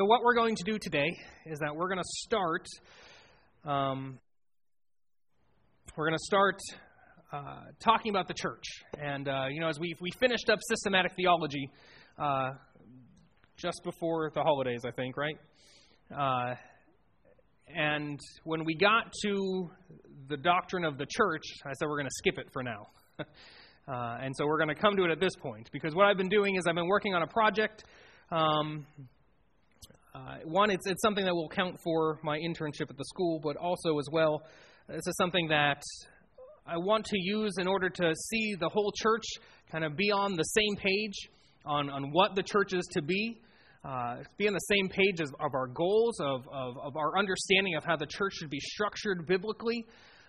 what we're going to do today is that we're going to start talking about the church. And, as we finished up systematic theology just before the holidays, I think, right? And when we got to the doctrine of the church, I said we're going to skip it for now. And so we're going to come to it at this point. Because what I've been doing is I've been working on a project. One, it's something that will count for my internship at the school, but also as well, this is something that I want to use in order to see the whole church kind of be on the same page on what the church is to be on the same page of our goals, of our understanding of how the church should be structured biblically.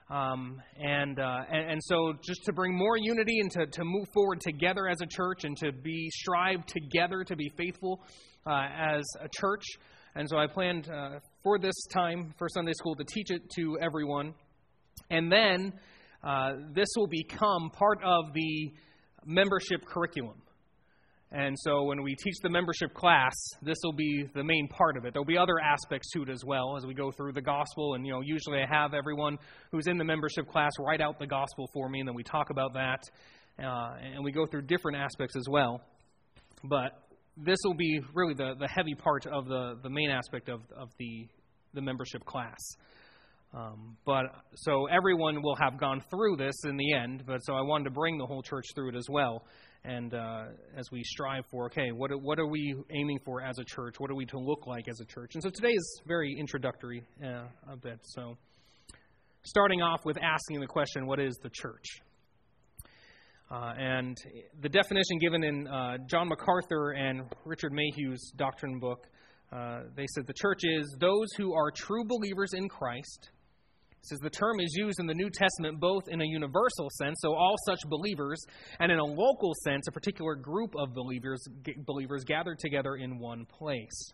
And so just to bring more unity and to move forward together as a church and to strive together to be faithful as a church. And so I planned for this time for Sunday school to teach it to everyone. And then this will become part of the membership curriculum. And so when we teach the membership class, this will be the main part of it. There'll be other aspects to it as well as we go through the gospel. And, usually I have everyone who's in the membership class write out the gospel for me, and then we talk about that. And we go through different aspects as well. But this will be really the heavy part of the main aspect of the membership class. But so everyone will have gone through this in the end. But so I wanted to bring the whole church through it as well. And as we strive for, what are we aiming for as a church? What are we to look like as a church? And so today is very introductory a bit. So starting off with asking the question, what is the church? And the definition given in John MacArthur and Richard Mayhew's doctrine book, they said the church is those who are true believers in Christ. It says the term is used in the New Testament both in a universal sense, so all such believers, and in a local sense, a particular group of believers gathered together in one place.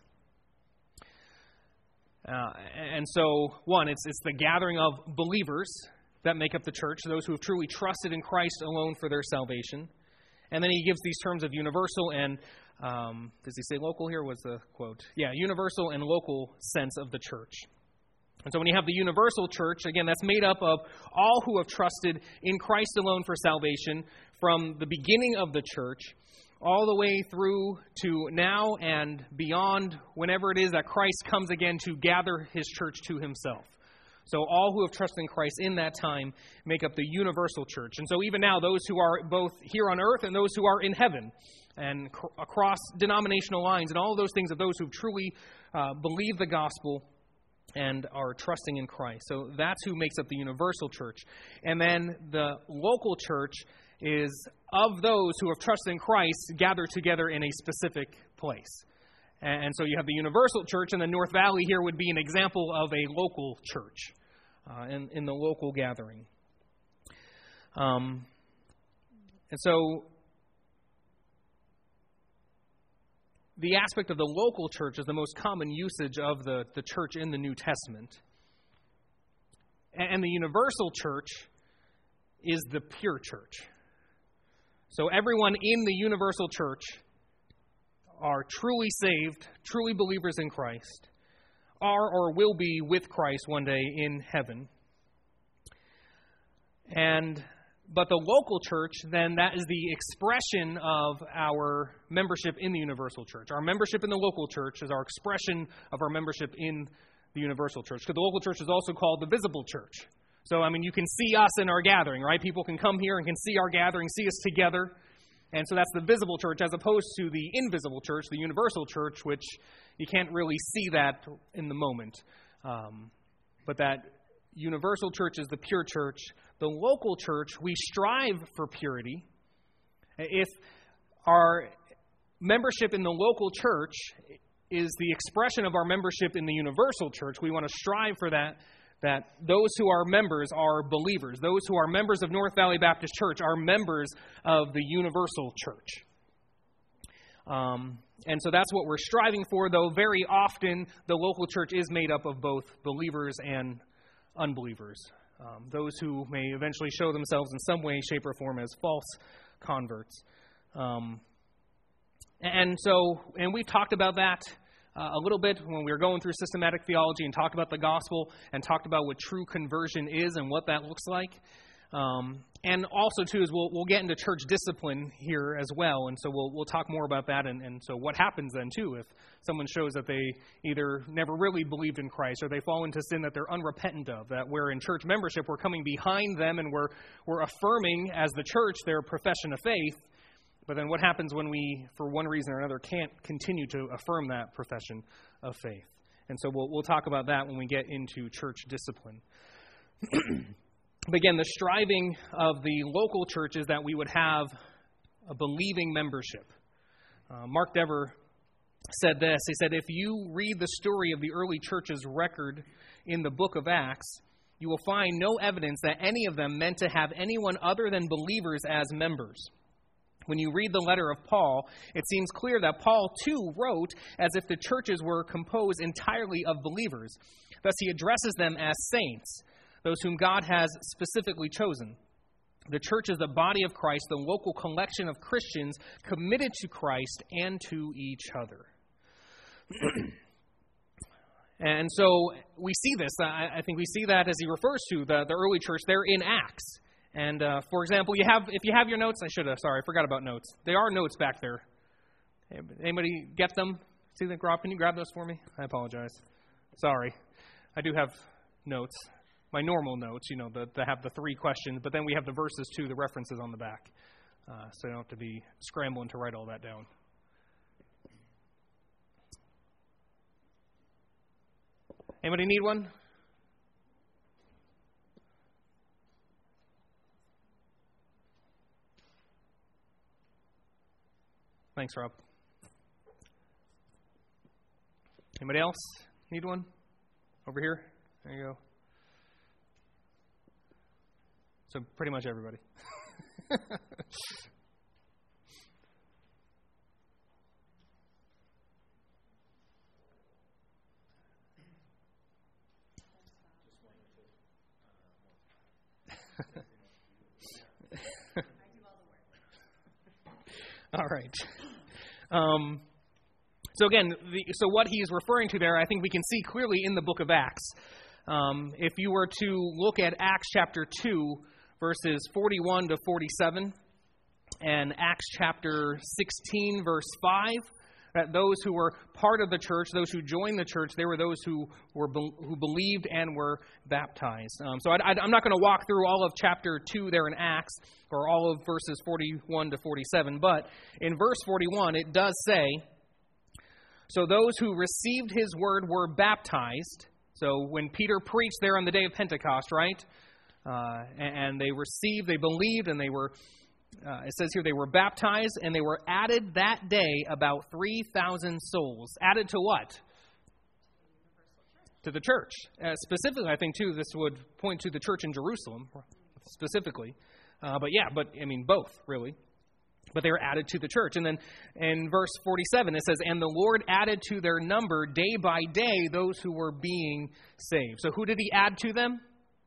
And so, one, it's the gathering of believers that make up the church, those who have truly trusted in Christ alone for their salvation. And then he gives these terms of universal and, does he say local here? Was the quote? Yeah, universal and local sense of the church. And so when you have the universal church, again, that's made up of all who have trusted in Christ alone for salvation from the beginning of the church all the way through to now and beyond whenever it is that Christ comes again to gather his church to himself. So all who have trusted in Christ in that time make up the universal church. And so even now, those who are both here on earth and those who are in heaven and across denominational lines and all of those things of those who truly believe the gospel and are trusting in Christ. So that's who makes up the universal church. And then the local church is of those who have trusted in Christ gathered together in a specific place. And so you have the universal church, and the North Valley here would be an example of a local church in the local gathering. And so the aspect of the local church is the most common usage of the church in the New Testament. And the universal church is the pure church. So everyone in the universal church are truly saved, truly believers in Christ, are or will be with Christ one day in heaven. But the local church, then, that is the expression of our membership in the universal church. Our membership in the local church is our expression of our membership in the universal church. Because the local church is also called the visible church. So, you can see us in our gathering, right? People can come here and can see our gathering, see us together. And so that's the visible church as opposed to the invisible church, the universal church, which you can't really see that in the moment. But that universal church is the pure church. The local church, we strive for purity. If our membership in the local church is the expression of our membership in the universal church, we want to strive for that those who are members are believers. Those who are members of North Valley Baptist Church are members of the universal church. And so that's what we're striving for, though very often the local church is made up of both believers and unbelievers. Those who may eventually show themselves in some way, shape, or form as false converts. And we've talked about that a little bit when we were going through systematic theology and talked about the gospel and talked about what true conversion is and what that looks like. And also, too, is we'll get into church discipline here as well, and so we'll talk more about that, and so what happens then, too, if someone shows that they either never really believed in Christ or they fall into sin that they're unrepentant of, that we're in church membership, we're coming behind them, and we're affirming as the church their profession of faith, but then what happens when we, for one reason or another, can't continue to affirm that profession of faith? And so we'll talk about that when we get into church discipline. But again, the striving of the local church is that we would have a believing membership. Mark Dever said this. He said, if you read the story of the early church's record in the book of Acts, you will find no evidence that any of them meant to have anyone other than believers as members. When you read the letter of Paul, it seems clear that Paul, too, wrote as if the churches were composed entirely of believers. Thus, he addresses them as saints, those whom God has specifically chosen. The church is the body of Christ, the local collection of Christians committed to Christ and to each other. And so we see this. I think we see that as he refers to the early church there in Acts. And for example, if you have your notes, I forgot about notes. There are notes back there. Anybody get them? See them, Rob? Can you grab those for me? I apologize. Sorry. I do have notes. My normal notes, that have the 3 questions, but then we have the verses too, the references on the back. So I don't have to be scrambling to write all that down. Anybody need one? Thanks, Rob. Anybody else need one? Over here? There you go. So pretty much everybody. All right. So again, so what he is referring to there, I think we can see clearly in the book of Acts. If you were to look at Acts chapter 2, verses 41 to 47, and Acts chapter 16, verse 5, that those who were part of the church, those who joined the church, they were those who believed and were baptized. So I'm not going to walk through all of chapter 2 there in Acts, or all of verses 41 to 47, but in verse 41 it does say, so those who received his word were baptized. So when Peter preached there on the day of Pentecost, right? And they believed, and they were, it says here, they were baptized, and they were added that day about 3,000 souls. Added to what? To the church. Specifically, I think, too, this would point to the church in Jerusalem, specifically. But both, really. But they were added to the church. And then in verse 47, it says, and the Lord added to their number day by day those who were being saved. So who did he add to them?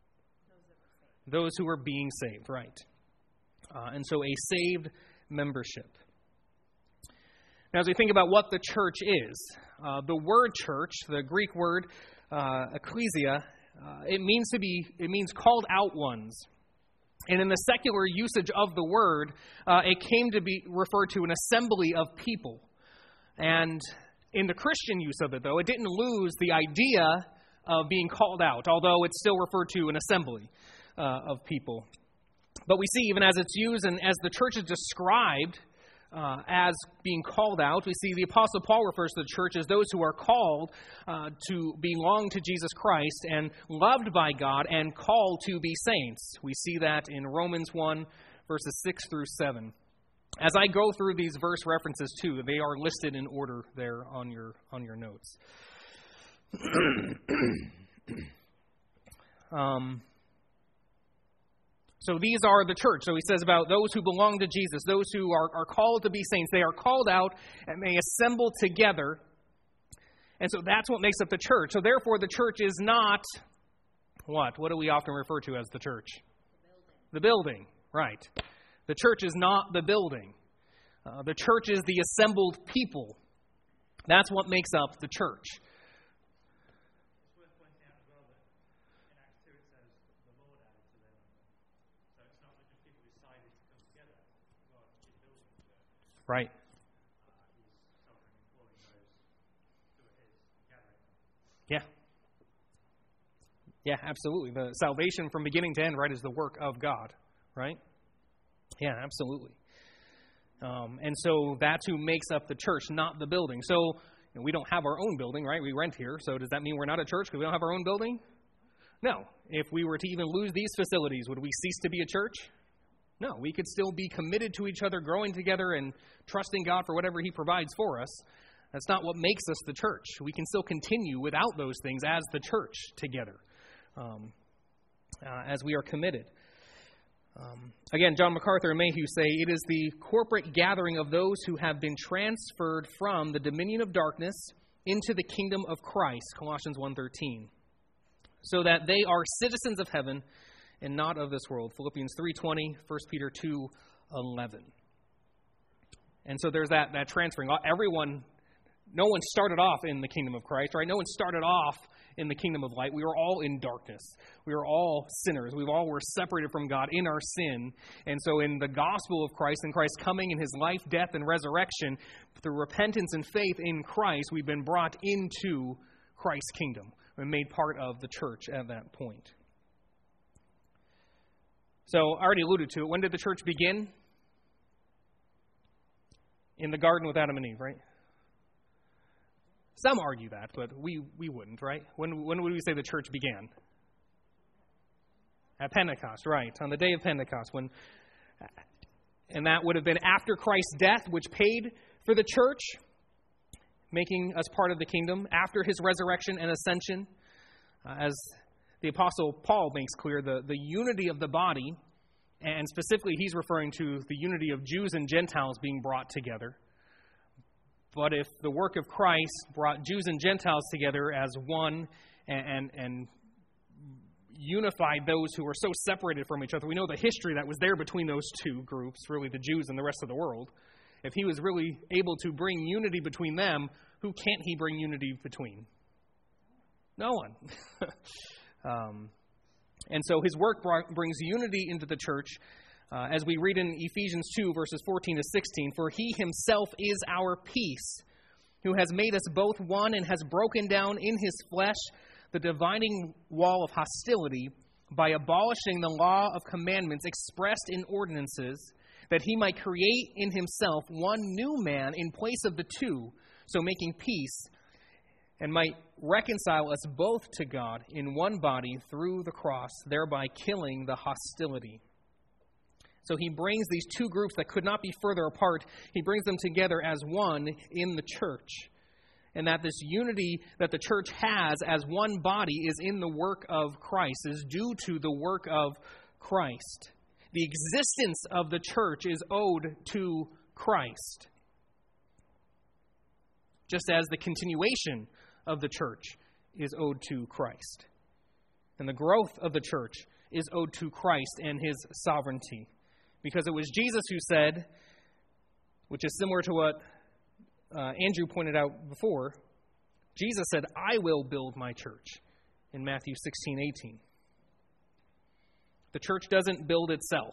Those who were being saved, right. And so a saved membership. Now, as we think about what the church is, the word church, the Greek word ecclesia, it means called out ones. And in the secular usage of the word, it came to be referred to an assembly of people. And in the Christian use of it, though, it didn't lose the idea of being called out, although it's still referred to an assembly of people. But we see, even as it's used and as the church is described as being called out, we see the Apostle Paul refers to the church as those who are called to belong to Jesus Christ and loved by God and called to be saints. We see that in Romans 1, verses 6 through 7. As I go through these verse references too, they are listed in order there on your notes. So these are the church. So he says about those who belong to Jesus, those who are called to be saints. They are called out and they assemble together. And so that's what makes up the church. So therefore the church is not what? What do we often refer to as the church? The building, right. The church is not the building. The church is the assembled people That's what makes up the church. It's worth pointing out as well that in Acts 2 it says the Lord added to their number. So it's not that just people decided to come together. God is building the church. Right. He's sovereignly calling those who are his, gathering them. Yeah. Yeah, absolutely. The salvation from beginning to end, right, is the work of God, right? Yeah, absolutely. And so that's who makes up the church, not the building. So we don't have our own building, right? We rent here. So does that mean we're not a church because we don't have our own building? No. If we were to even lose these facilities, would we cease to be a church? No. We could still be committed to each other, growing together, and trusting God for whatever He provides for us. That's not what makes us the church. We can still continue without those things as the church together, as we are committed. Again, John MacArthur and Mayhew say, it is the corporate gathering of those who have been transferred from the dominion of darkness into the kingdom of Christ, Colossians 1:13, so that they are citizens of heaven and not of this world, Philippians 3:20, 1 Peter 2:11. And so there's that transferring. No one started off in the kingdom of Christ, right? No one started off in the kingdom of light. We were all in darkness. We were all sinners. We all were separated from God in our sin. And so in the gospel of Christ and Christ coming in His life, death, and resurrection, through repentance and faith in Christ, we've been brought into Christ's kingdom and made part of the church at that point. So I already alluded to it. When did the church begin? In the garden with Adam and Eve, right? Some argue that, but we wouldn't, right? When would we say the church began? At Pentecost, right. On the day of Pentecost. And that would have been after Christ's death, which paid for the church, making us part of the kingdom, after His resurrection and ascension. As the Apostle Paul makes clear, the unity of the body, and specifically he's referring to the unity of Jews and Gentiles being brought together. But if the work of Christ brought Jews and Gentiles together as one and unified those who were so separated from each other, we know the history that was there between those two groups, really the Jews and the rest of the world. If He was really able to bring unity between them, who can't He bring unity between? No one. And so His work brings unity into the church. As we read in Ephesians 2, verses 14 to 16, for He Himself is our peace, who has made us both one and has broken down in His flesh the dividing wall of hostility by abolishing the law of commandments expressed in ordinances, that He might create in Himself one new man in place of the two, so making peace, and might reconcile us both to God in one body through the cross, thereby killing the hostility. So He brings these two groups that could not be further apart, He brings them together as one in the church. And that this unity that the church has as one body is in the work of Christ, is due to the work of Christ. The existence of the church is owed to Christ, just as the continuation of the church is owed to Christ. And the growth of the church is owed to Christ and His sovereignty. Because it was Jesus who said, which is similar to what Andrew pointed out before, Jesus said, I will build my church in Matthew 16:18. The church doesn't build itself.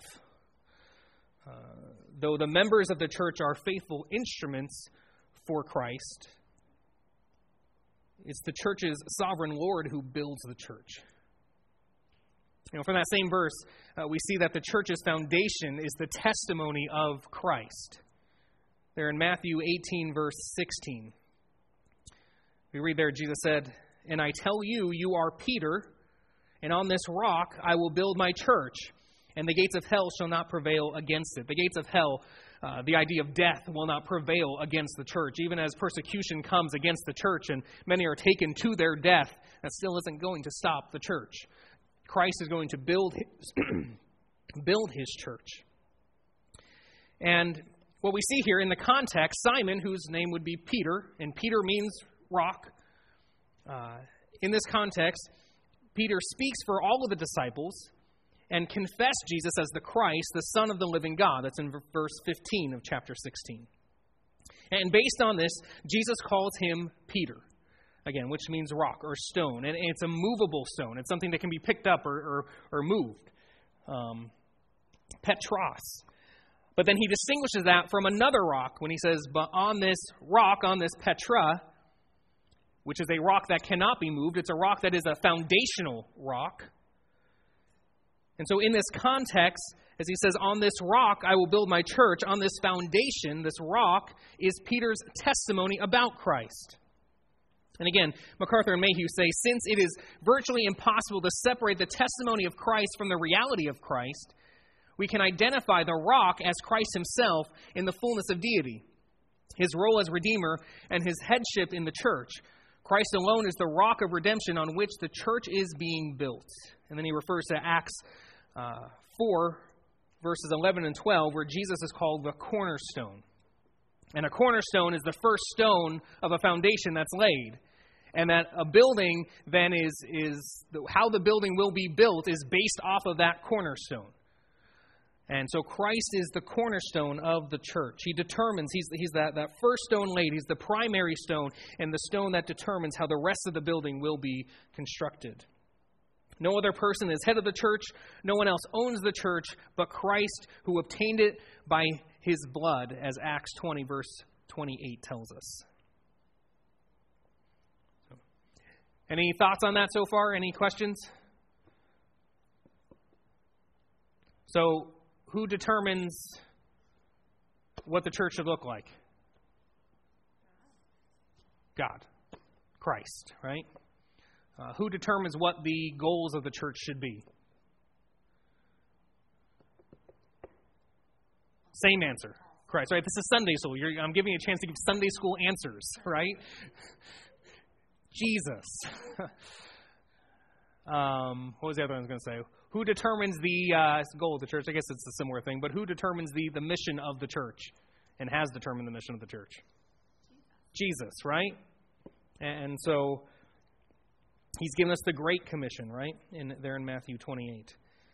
Though the members of the church are faithful instruments for Christ, it's the church's sovereign Lord who builds the church. From that same verse, we see that the church's foundation is the testimony of Christ. There in Matthew 18, verse 16. We read there, Jesus said, and I tell you, you are Peter, and on this rock I will build my church, and the gates of hell shall not prevail against it. The gates of hell, the idea of death, will not prevail against the church. Even as persecution comes against the church and many are taken to their death, that still isn't going to stop the church. Christ is going to build His church. And what we see here in the context, Simon, whose name would be Peter, and Peter means rock. In this context, Peter speaks for all of the disciples and confess Jesus as the Christ, the Son of the living God. That's in verse 15 of chapter 16. And based on this, Jesus calls him Peter, again, which means rock or stone. And it's a movable stone. It's something that can be picked up or moved. Petros. But then he distinguishes that from another rock when he says, but on this rock, on this Petra, which is a rock that cannot be moved, it's a rock that is a foundational rock. And so in this context, as he says, on this rock I will build my church, on this foundation, this rock, is Peter's testimony about Christ. And again, MacArthur and Mayhew say, since it is virtually impossible to separate the testimony of Christ from the reality of Christ, we can identify the rock as Christ himself in the fullness of deity, his role as Redeemer, and his headship in the church. Christ alone is the rock of redemption on which the church is being built. And then he refers to Acts 4, verses 11 and 12, where Jesus is called the cornerstone. And a cornerstone is the first stone of a foundation that's laid. And that a building then how the building will be built is based off of that cornerstone. And so Christ is the cornerstone of the church. He determines, he's that first stone laid. He's the primary stone and the stone that determines how the rest of the building will be constructed. No other person is head of the church. No one else owns the church but Christ, who obtained it by his blood, as Acts 20, verse 28 tells us. Any thoughts on that so far? Any questions? So, who determines what the church should look like? God. Christ, right? Who determines what the goals of the church should be? Same answer. Christ, right? This is Sunday school. I'm giving you a chance to give Sunday school answers, right? Jesus. What was the other one I was going to say? Who determines the goal of the church? I guess it's a similar thing, but who determines the mission of the church and has determined the mission of the church? Jesus, right? And so he's given us the Great Commission, right? There in Matthew 28.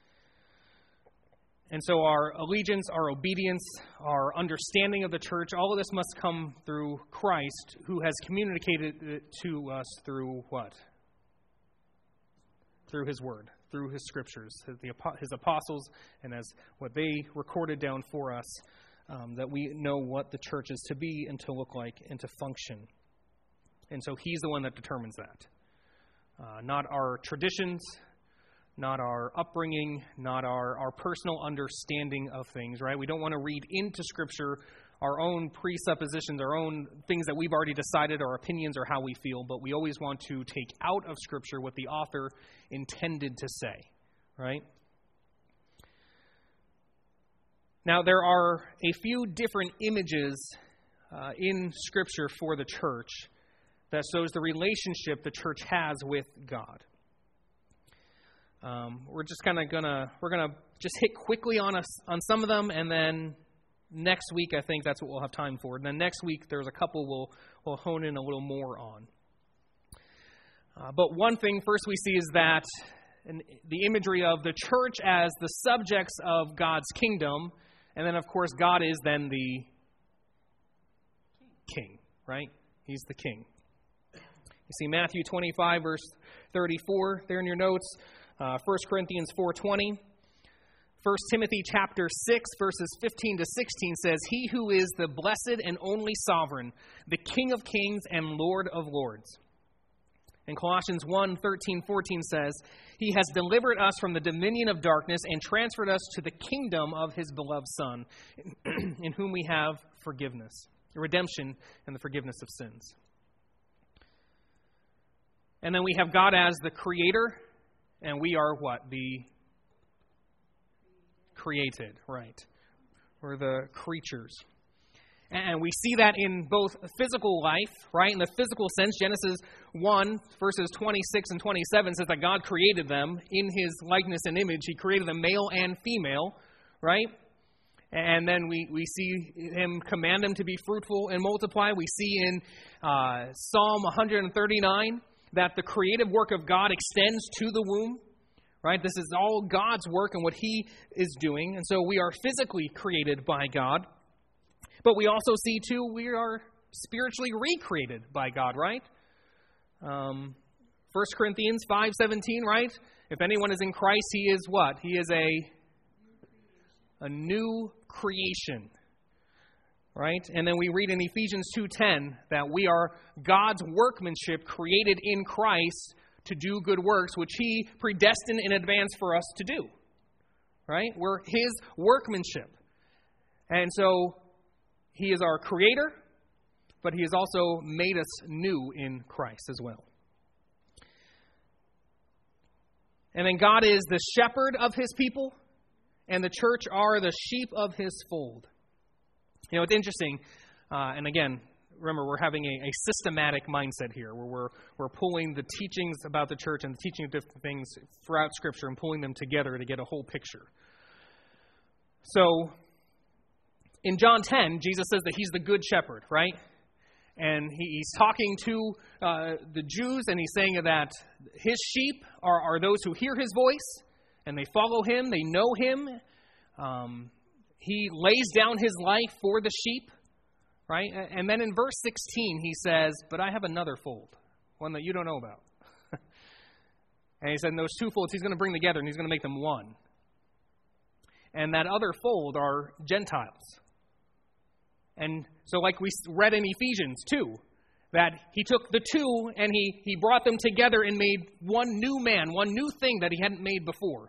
And so our allegiance, our obedience, our understanding of the church, all of this must come through Christ, who has communicated it to us through what? Through his word, through his scriptures, his apostles, and as what they recorded down for us, that we know what the church is to be and to look like and to function. And so he's the one that determines that. Not our traditions, not our upbringing, not our personal understanding of things, right? We don't want to read into Scripture our own presuppositions, our own things that we've already decided, our opinions or how we feel, but we always want to take out of Scripture what the author intended to say, right? Now, there are a few different images in Scripture for the church that shows the relationship the church has with God. We're just kind of gonna just hit quickly on some of them, and then next week I think that's what we'll have time for. And then next week there's a couple we'll hone in a little more on. But one thing first we see is that the imagery of the church as the subjects of God's kingdom, and then of course God is then the king, right? He's the king. You see Matthew 25 verse 34 there in your notes. 1 Corinthians 4:20. 1 Timothy chapter 6, verses 15 to 16 says, "He who is the blessed and only sovereign, the King of kings and Lord of lords." And Colossians 1:13-14 says, "He has delivered us from the dominion of darkness and transferred us to the kingdom of his beloved Son, in whom we have forgiveness, redemption, and the forgiveness of sins." And then we have God as the creator. And we are what? The created, right? We're the creatures. And we see that in both physical life, right? In the physical sense, Genesis 1, verses 26 and 27 says that God created them in his likeness and image. He created them male and female, right? And then we see him command them to be fruitful and multiply. We see in Psalm 139 that the creative work of God extends to the womb, right? This is all God's work and what he is doing. And so we are physically created by God. But we also see, too, we are spiritually recreated by God, right? 1 Corinthians 5:17, right? If anyone is in Christ, he is what? He is a new creation, right? And then we read in Ephesians 2:10 that we are God's workmanship created in Christ to do good works, which He predestined in advance for us to do, right? We're His workmanship. And so He is our creator, but He has also made us new in Christ as well. And then God is the shepherd of His people, and the church are the sheep of His fold. You know, it's interesting, and again, remember, we're having a systematic mindset here, where we're pulling the teachings about the church and the teaching of different things throughout Scripture and pulling them together to get a whole picture. So, in John 10, Jesus says that He's the good shepherd, right? And He's talking to the Jews, and He's saying that His sheep are those who hear His voice, and they follow Him, they know Him. He lays down His life for the sheep, right? And then in verse 16, He says, but I have another fold, one that you don't know about. And He said, in those two folds He's going to bring together, and He's going to make them one. And that other fold are Gentiles. And so like we read in Ephesians 2, that He took the two and he brought them together and made one new man, one new thing that He hadn't made before,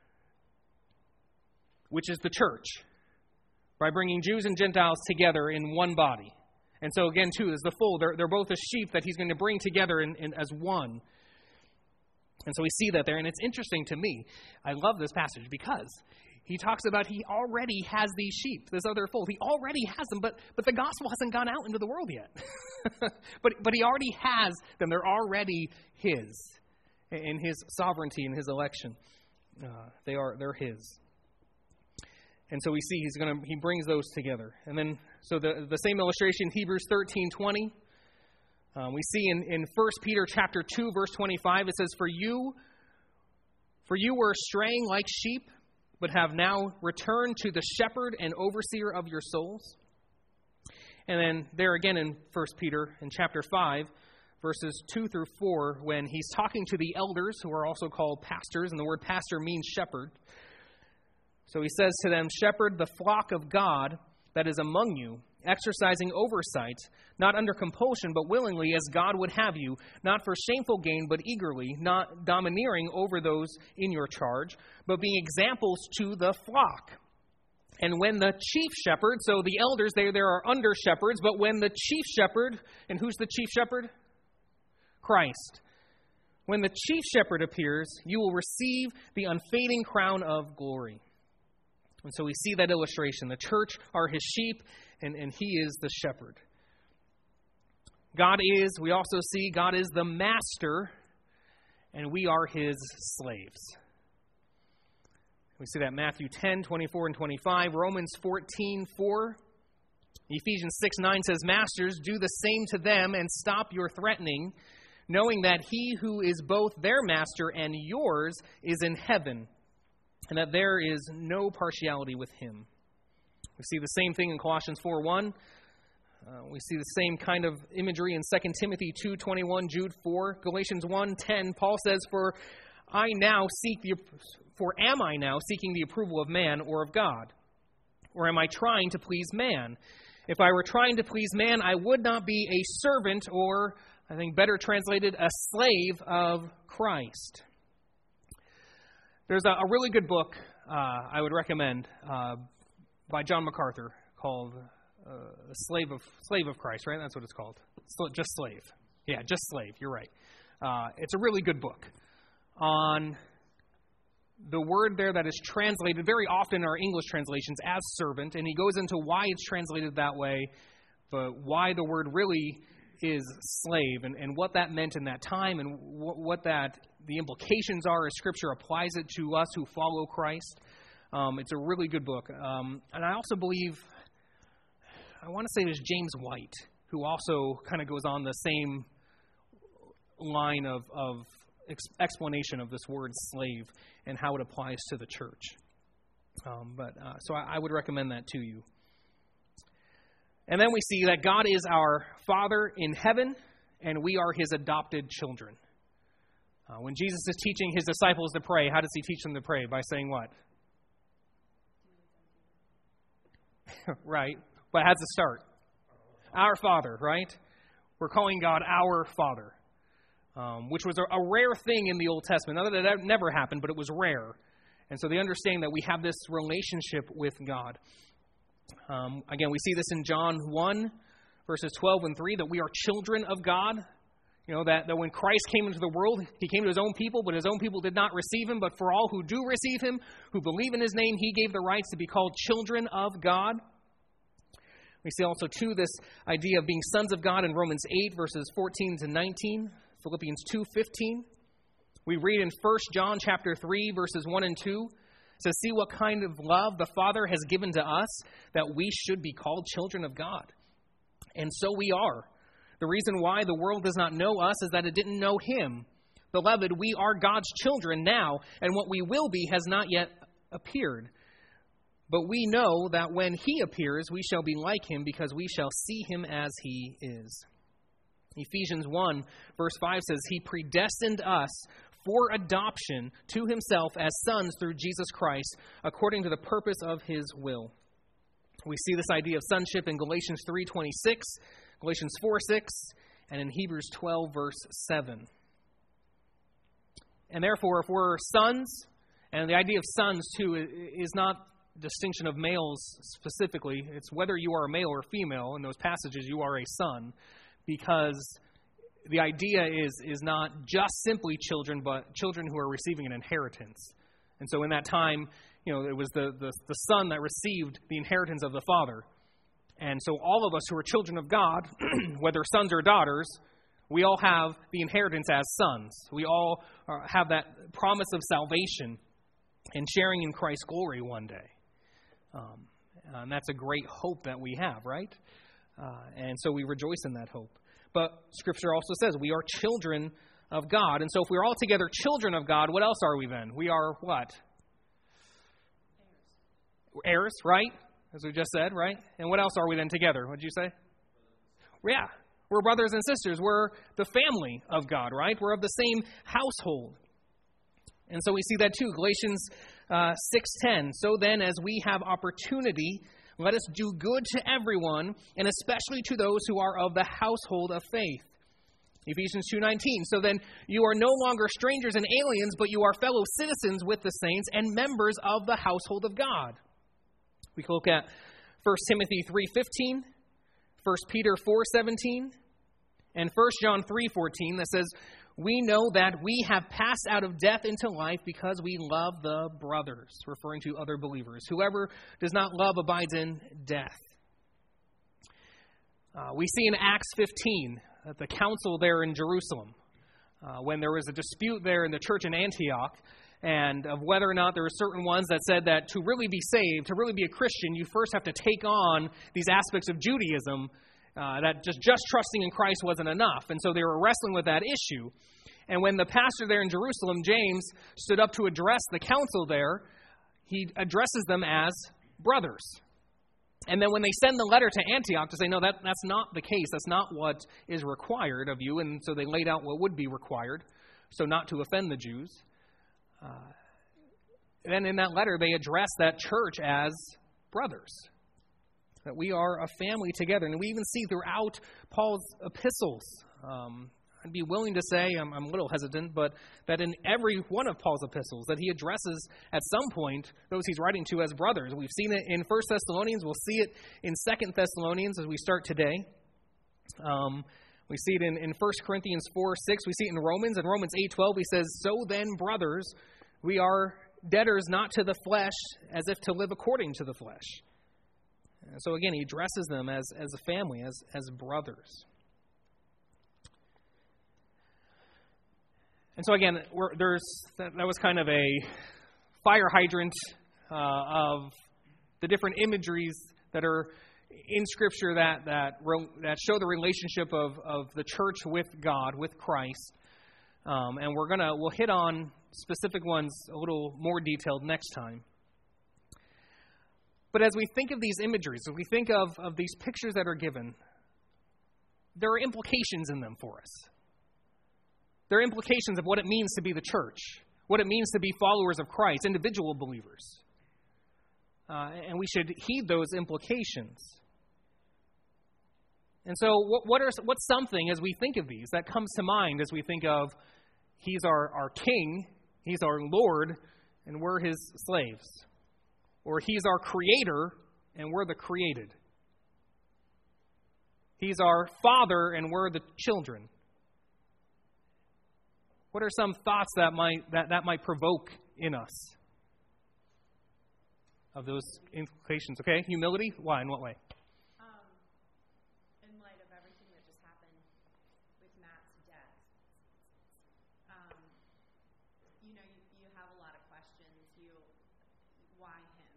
which is the church, by bringing Jews and Gentiles together in one body. And so again, too, is the fold. They're both a sheep that He's going to bring together as one. And so we see that there. And it's interesting to me. I love this passage because He talks about He already has these sheep, this other fold. He already has them, but the gospel hasn't gone out into the world yet. but He already has them. They're already His in His sovereignty and His election. They're His. And so we see He brings those together. And then, so the same illustration, Hebrews 13:20. We see in 1 Peter chapter 2, verse 25, it says, For you were straying like sheep, but have now returned to the shepherd and overseer of your souls. And then there again in 1 Peter in chapter 5, verses 2 through 4, when he's talking to the elders, who are also called pastors, and the word pastor means shepherd. So he says to them, Shepherd the flock of God that is among you, exercising oversight, not under compulsion, but willingly, as God would have you, not for shameful gain, but eagerly, not domineering over those in your charge, but being examples to the flock. And when the chief shepherd, so the elders, there are under shepherds, but when the chief shepherd, and who's the chief shepherd? Christ. When the chief shepherd appears, you will receive the unfading crown of glory. And so we see that illustration. The church are His sheep, and He is the shepherd. We also see God is the master, and we are His slaves. We see that Matthew 10, 24 and 25, Romans 14, 4. Ephesians 6, 9 says, Masters, do the same to them and stop your threatening, knowing that He who is both their master and yours is in heaven, and that there is no partiality with Him. We see the same thing in Colossians 4:1. We see the same kind of imagery in 2 Timothy 2:21, Jude 4, Galatians 1:10. Paul says, For am I now seeking the approval of man or of God? Or am I trying to please man? If I were trying to please man, I would not be a servant, or, I think better translated, a slave of Christ. There's a really good book I would recommend by John MacArthur called Slave of Christ, right? That's what it's called. Just Slave. Yeah, Just Slave. You're right. It's a really good book on the word there that is translated very often in our English translations as servant, and he goes into why it's translated that way, but why the word really is slave, and what that meant in that time, and what the implications are as Scripture applies it to us who follow Christ. It's a really good book. And I also believe, I want to say it was James White, who also kind of goes on the same line of explanation of this word slave and how it applies to the church. So I would recommend that to you. And then we see that God is our Father in heaven, and we are His adopted children. When Jesus is teaching His disciples to pray, how does He teach them to pray? By saying what? Right. But how does it start? Our Father, right? We're calling God our Father, which was a rare thing in the Old Testament. Not that that never happened, but it was rare. And so they understand that we have this relationship with God. Again, we see this in John 1, verses 12 and 3, that we are children of God. You know, that when Christ came into the world, He came to His own people, but His own people did not receive Him. But for all who do receive Him, who believe in His name, He gave the rights to be called children of God. We see also, too, this idea of being sons of God in Romans 8, verses 14 to 19, Philippians 2:15. We read in 1 John chapter 3, verses 1 and 2, it says, "See what kind of love the Father has given to us, that we should be called children of God. And so we are. The reason why the world does not know us is that it didn't know Him. Beloved, we are God's children now, and what we will be has not yet appeared. But we know that when He appears, we shall be like Him, because we shall see Him as He is." Ephesians 1, verse 5 says, "He predestined us for adoption to Himself as sons through Jesus Christ, according to the purpose of His will." We see this idea of sonship in Galatians 3:26, Galatians 4:6, and in Hebrews 12, verse 7. And therefore, if we're sons, and the idea of sons, too, is not distinction of males specifically. It's whether you are a male or female. In those passages, you are a son, because the idea is not just simply children, but children who are receiving an inheritance. And so in that time, you know, it was the son that received the inheritance of the father. And so all of us who are children of God, whether sons or daughters, we all have the inheritance as sons. We all have that promise of salvation and sharing in Christ's glory one day. And that's a great hope that we have, right? And so we rejoice in that hope. But Scripture also says we are children of God. And so if we're all together children of God, what else are we then? We are what? Heirs, right? As we just said, right? And what else are we then together? What did you say? Yeah. We're brothers and sisters. We're the family of God, right? We're of the same household. And so we see that too. Galatians 6:10. "So then, as we have opportunity, let us do good to everyone, and especially to those who are of the household of faith." Ephesians 2:19. "So then, you are no longer strangers and aliens, but you are fellow citizens with the saints and members of the household of God." We can look at 1 Timothy 3:15, 1 Peter 4:17, and 1 John 3:14 that says, "We know that we have passed out of death into life because we love the brothers," referring to other believers. "Whoever does not love abides in death." We see in Acts 15, at the council there in Jerusalem, when there was a dispute there in the church in Antioch, and of whether or not there were certain ones that said that to really be saved, to really be a Christian, you first have to take on these aspects of Judaism, that just trusting in Christ wasn't enough. And so they were wrestling with that issue. And when the pastor there in Jerusalem, James, stood up to address the council there, he addresses them as brothers. And then when they send the letter to Antioch to say, no, that's not the case, that's not what is required of you, and so they laid out what would be required, so not to offend the Jews. Then in that letter, they address that church as brothers, that we are a family together. And we even see throughout Paul's epistles, I'd be willing to say, I'm a little hesitant, but that in every one of Paul's epistles, that he addresses at some point those he's writing to as brothers. We've seen it in 1 Thessalonians. We'll see it in 2 Thessalonians as we start today. We see it in 1 Corinthians 4:6. We see it in Romans. In Romans 8:12, he says, "So then, brothers, we are debtors not to the flesh, as if to live according to the flesh." And so again, he addresses them as a family, as brothers. And so again, that was kind of a fire hydrant of the different imageries that are in Scripture that show the relationship of the church with God, with Christ. And we'll hit on specific ones a little more detailed next time. But as we think of these imageries, as we think of these pictures that are given, there are implications in them for us. There are implications of what it means to be the church, what it means to be followers of Christ, individual believers. And we should heed those implications. And so what's something, as we think of these, that comes to mind as we think of He's our King, He's our Lord, and we're His slaves? Or He's our Creator, and we're the created. He's our Father, and we're the children. What are some thoughts that might provoke in us of those implications? Okay, humility. Why? In what way? In light of everything that just happened with Matt's death, you have a lot of questions. Why him?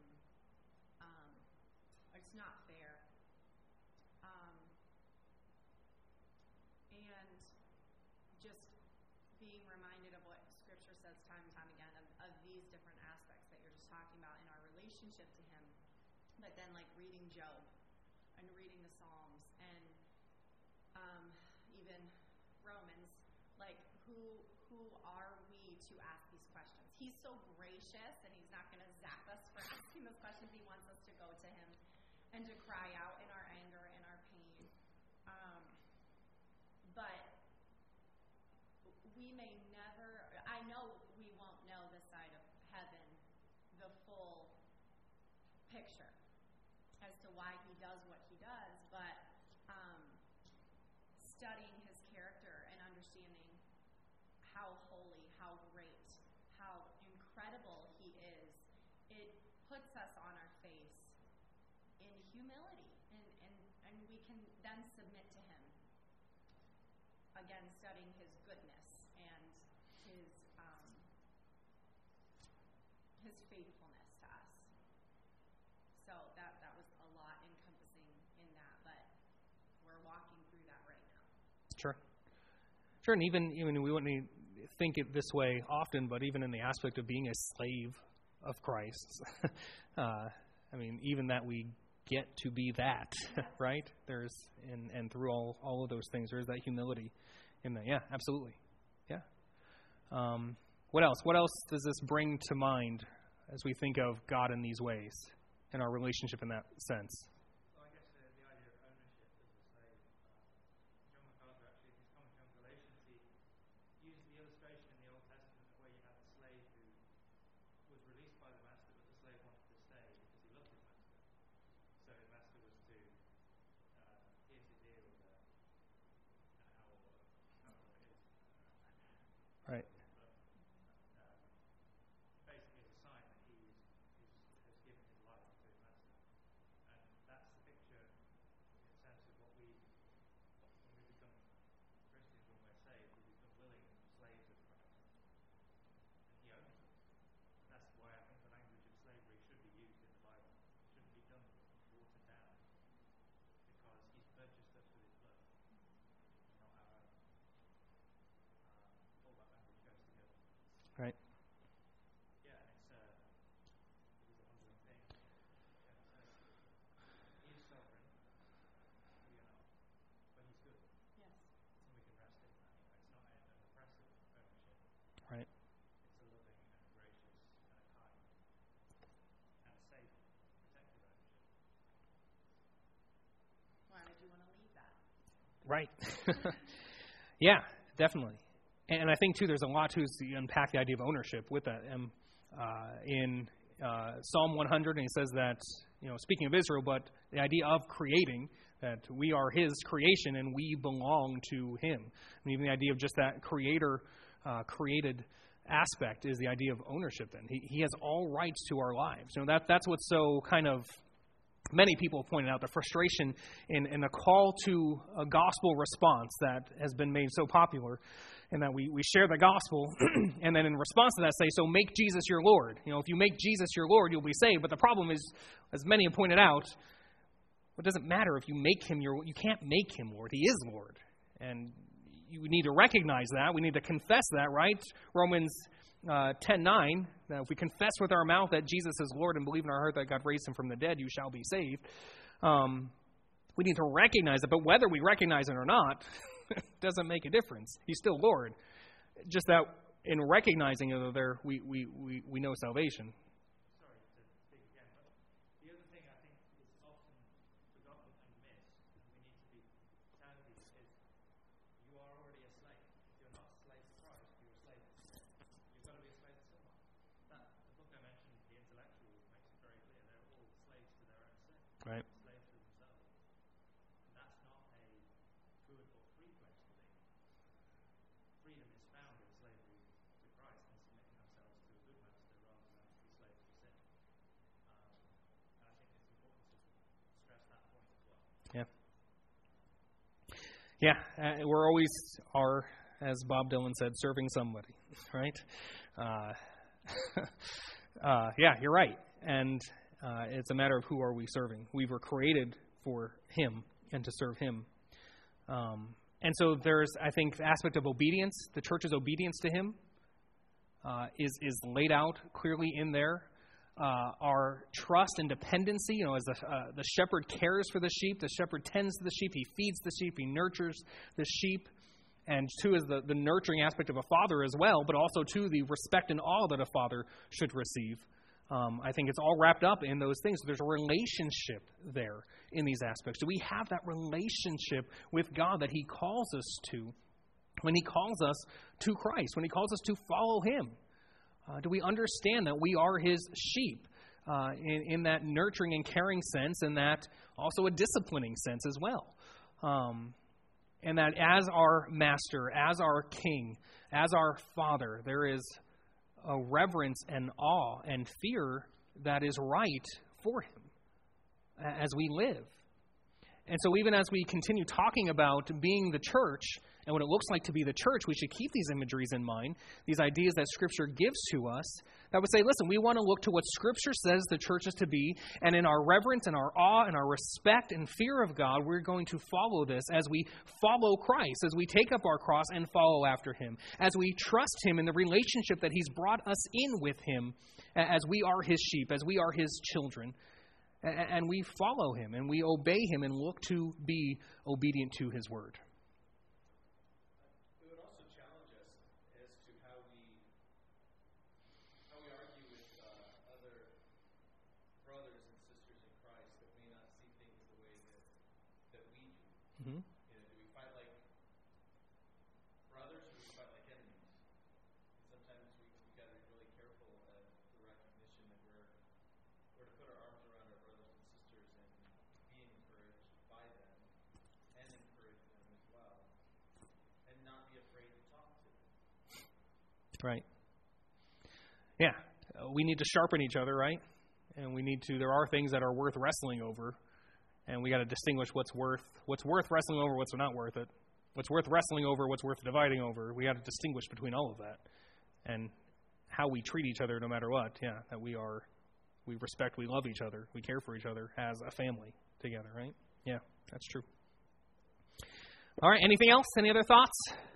It's not fair. And just being reminded of what Scripture says time and time again of these different aspects that you're just talking about in our relationship to Him. But then, like reading Job and reading the Psalms and even Romans, like who are we to ask these questions? He's so gracious, and He's not going to zap us for asking those questions. He wants us to go to Him and to cry out in our anger and our pain. But we may never, I know we won't know this side of heaven the full picture as to why He does what He does, but studying His character and understanding how holy, how great, how incredible He is, it puts us on our face in humility, and we can then submit to Him. Again, studying His goodness and His faithfulness to us. So that was a lot encompassing in that, but we're walking through that right now. Sure, and even we wouldn't think it this way often, but even in the aspect of being a slave of Christ, even that we get to be that, right? There's and through all of those things, there is that humility in that. Yeah, absolutely. Yeah. What else? What else does this bring to mind as we think of God in these ways, in our relationship in that sense? Well, I guess the idea of ownership, as I say, John MacArthur actually, in his commentary on Galatians, he uses the illustration in the Old Testament where you had the slave who was released by the master, but the slave wanted to stay because he loved his master. So his master was to pierce his ear with an owl, however it is. Right. Basically, it's a sign that he has given his life to his master, and that's the picture, in a sense, of what when we become Christians, when we're saved, we become willing slaves of Christ, and He owns us. And that's why I think the language of slavery should be used in the Bible. It shouldn't be done watered down, because He's purchased us with His blood, not our own. All that language goes together. Right. Yeah, it is a humbling thing. He is sovereign, we are not, but He's good, Yes. and we can rest in that. It's not an oppressive ownership. Right. It's a loving and gracious and a kind and a safe, protective ownership. Why did you want to leave that? Right. Yeah, definitely. And I think, too, there's a lot to unpack the idea of ownership with that. In Psalm 100, and he says that, speaking of Israel, but the idea of creating, that we are His creation and we belong to Him. And even the idea of just that created aspect is the idea of ownership then. He has all rights to our lives. That's what's so kind of, many people have pointed out, the frustration in a call to a gospel response that has been made so popular, and that we share the gospel, and then in response to that say, so make Jesus your Lord. If you make Jesus your Lord, you'll be saved. But the problem is, as many have pointed out, it doesn't matter if you make Him you can't make Him Lord. He is Lord. And you need to recognize that. We need to confess that, right? Romans 10:9. Now, if we confess with our mouth that Jesus is Lord and believe in our heart that God raised him from the dead, you shall be saved. We need to recognize it, but whether we recognize it or not doesn't make a difference. He's still Lord. Just that in recognizing it, there we know salvation. Sorry to speak again, but the other thing I think is often forgotten and missed, and we need to be telling people, is you are already a slave. If you're not a slave to Christ, you're a slave to sin. You've got to be a slave to someone. The book I mentioned, The Intellectuals, makes it very clear they're all slaves to their own sin. Right. Slaves to themselves. And that's not a good or free place to be. Freedom is found in slavery to Christ and submitting ourselves to a good master rather than to be slaves to sin. And I think it's important to stress that point as well. Yeah, we're always are, as Bob Dylan said, serving somebody, right? Yeah, you're right. And it's a matter of who are we serving. We were created for him and to serve him. And so there's, I think, the aspect of obedience. The church's obedience to him is laid out clearly in there. Our trust and dependency, as the shepherd cares for the sheep, the shepherd tends to the sheep, he feeds the sheep, he nurtures the sheep. And two is the nurturing aspect of a father as well, but also two, the respect and awe that a father should receive. I think it's all wrapped up in those things. There's a relationship there in these aspects. Do we have that relationship with God that he calls us to when he calls us to Christ, when he calls us to follow him? Do we understand that we are his sheep in that nurturing and caring sense, and that also a disciplining sense as well? And that as our master, as our king, as our father, there is a reverence and awe and fear that is right for him as we live. And so even as we continue talking about being the church and what it looks like to be the church, we should keep these imageries in mind, these ideas that Scripture gives to us, that would say, listen, we want to look to what Scripture says the church is to be, and in our reverence and our awe and our respect and fear of God, we're going to follow this as we follow Christ, as we take up our cross and follow after him, as we trust him in the relationship that he's brought us in with him, as we are his sheep, as we are his children. And we follow him, and we obey him, and look to be obedient to his word. It would also challenge us as to how we argue with other brothers and sisters in Christ that may not see things the way that we do. Mm-hmm. Do we fight like brothers, or do we fight like enemies? Sometimes we got to be really careful at the recognition that we're to put our arms around our brothers and sisters and be encouraged by them and encourage them as well, and not be afraid to talk to them. Right. Yeah. We need to sharpen each other, right? And there are things that are worth wrestling over, and we got to distinguish what's worth wrestling over, what's not worth it. What's worth wrestling over, what's worth dividing over. We got to distinguish between all of that. And how we treat each other no matter what. Yeah, that we respect, we love each other, we care for each other as a family together, right? Yeah, that's true. All right, anything else? Any other thoughts?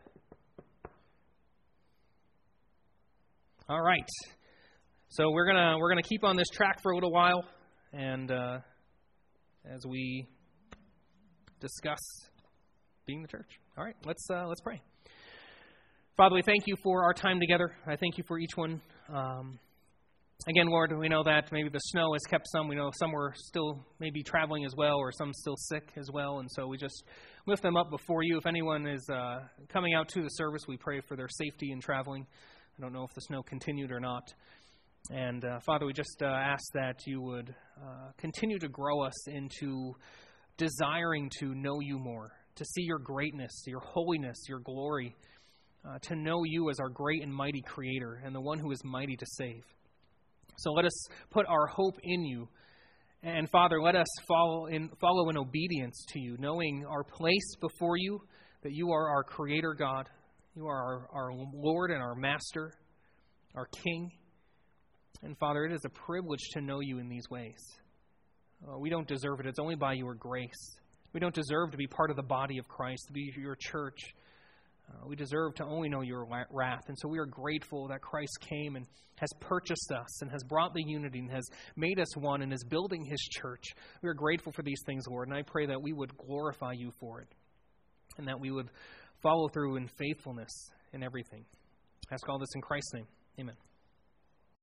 All right. So we're gonna keep on this track for a little while, and as we discuss being the church. All right, let's pray. Father, we thank you for our time together. I thank you for each one. Again, Lord, we know that maybe the snow has kept some. We know some were still maybe traveling as well, or some still sick as well. And so we just lift them up before you. If anyone is coming out to the service, we pray for their safety in traveling. I don't know if the snow continued or not. And Father, we just ask that you would continue to grow us into desiring to know you more, to see your greatness, your holiness, your glory, to know you as our great and mighty Creator and the one who is mighty to save. So let us put our hope in you. And Father, let us follow in obedience to you, knowing our place before you, that you are our Creator God. You are our Lord and our Master, our King. And Father, it is a privilege to know you in these ways. We don't deserve it. It's only by your grace. We don't deserve to be part of the body of Christ, to be your church. We deserve to only know your wrath. And so we are grateful that Christ came and has purchased us and has brought the unity and has made us one and is building his church. We are grateful for these things, Lord, and I pray that we would glorify you for it and that we would follow through in faithfulness in everything. I ask all this in Christ's name. Amen.